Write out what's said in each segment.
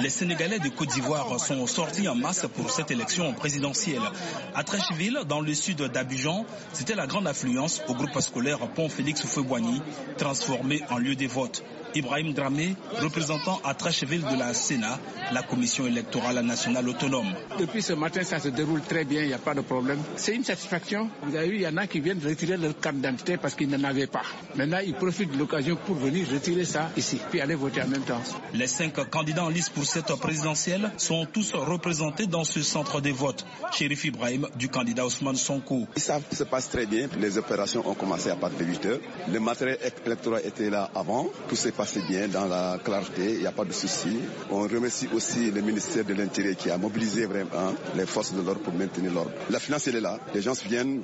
Les Sénégalais de Côte d'Ivoire sont sortis en masse pour cette élection présidentielle. À Treichville, dans le sud d'Abidjan, c'était la grande affluence au groupe scolaire Pont Félix Houphouët-Boigny, transformé en lieu de vote. Ibrahim Dramé, représentant à Treichville de la Sénat, la commission électorale nationale autonome. Depuis ce matin, ça se déroule très bien, il n'y a pas de problème. C'est une satisfaction. Vous avez vu, il y en a qui viennent retirer leur carte d'identité parce qu'ils n'en avaient pas. Maintenant, ils profitent de l'occasion pour venir retirer ça ici, puis aller voter en même temps. Les 5 candidats en liste pour cette présidentielle sont tous représentés dans ce centre de vote. Chérif Ibrahim, du candidat Ousmane Sonko. Ça se passe très bien. Les opérations ont commencé à partir de 8 heures. Le matériel électoral était là avant. Tout s'est passé bien dans la clarté, il n'y a pas de souci. On remercie aussi le ministère de l'Intérieur qui a mobilisé vraiment les forces de l'ordre pour maintenir l'ordre. La finance, elle est là. Les gens viennent,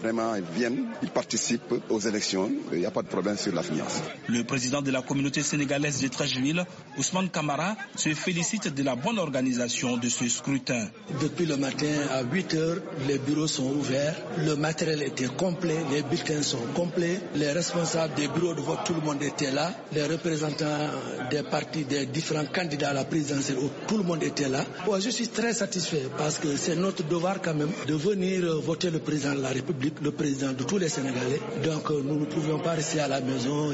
ils participent aux élections. Il n'y a pas de problème sur la finance. Le président de la communauté sénégalaise de Treichville, Ousmane Camara, se félicite de la bonne organisation de ce scrutin. Depuis le matin à 8 heures, les bureaux sont ouverts. Le matériel était complet, les bulletins sont complets. Les responsables des bureaux de vote, tout le monde était là. Les représentants des partis, des différents candidats à la présidentielle, où tout le monde était là. Moi, je suis très satisfait parce que c'est notre devoir quand même de venir voter le président de la République, le président de tous les Sénégalais. Donc nous ne pouvions pas rester à la maison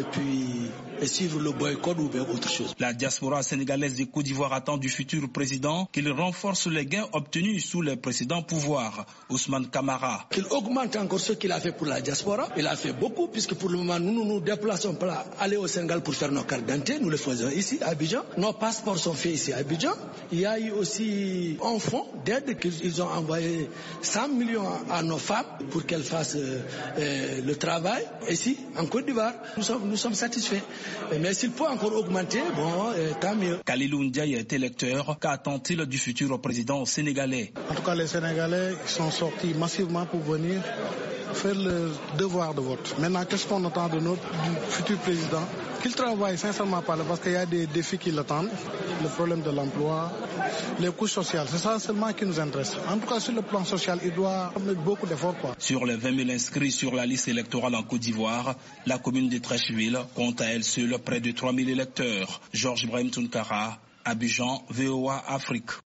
et suivre le boycott ou bien autre chose. La diaspora sénégalaise de Côte d'Ivoire attend du futur président qu'il renforce les gains obtenus sous les précédents pouvoirs. Ousmane Camara. Qu'il augmente encore ce qu'il a fait pour la diaspora. Il a fait beaucoup puisque pour le moment nous nous déplaçons pour aller au Sénégal pour faire nos cartes d'identité. Nous le faisons ici à Abidjan. Nos passeports sont faits ici à Abidjan. Il y a eu aussi un fonds d'aide qu'ils ont envoyé 100 millions à nos femmes pour qu'elles fassent le travail. Ici, en Côte d'Ivoire, nous sommes satisfaits. Mais s'il peut encore augmenter, tant mieux. Kalilou Ndiaye est électeur. Qu'attend-il du futur président sénégalais? En tout cas, les Sénégalais sont sortis massivement pour venir faire le devoir de vote. Maintenant, qu'est-ce qu'on attend du futur président? Qu'il travaille sincèrement parce qu'il y a des défis qui l'attendent. Le problème de l'emploi, les couches sociales, c'est ça seulement qui nous intéresse. En tout cas, sur le plan social, il doit mettre beaucoup d'efforts. Sur les 20 000 inscrits sur la liste électorale en Côte d'Ivoire, la commune de Treichville compte à elle seule près de 3 000 électeurs. Georges Ibrahim Tounkara, Abidjan, VOA Afrique.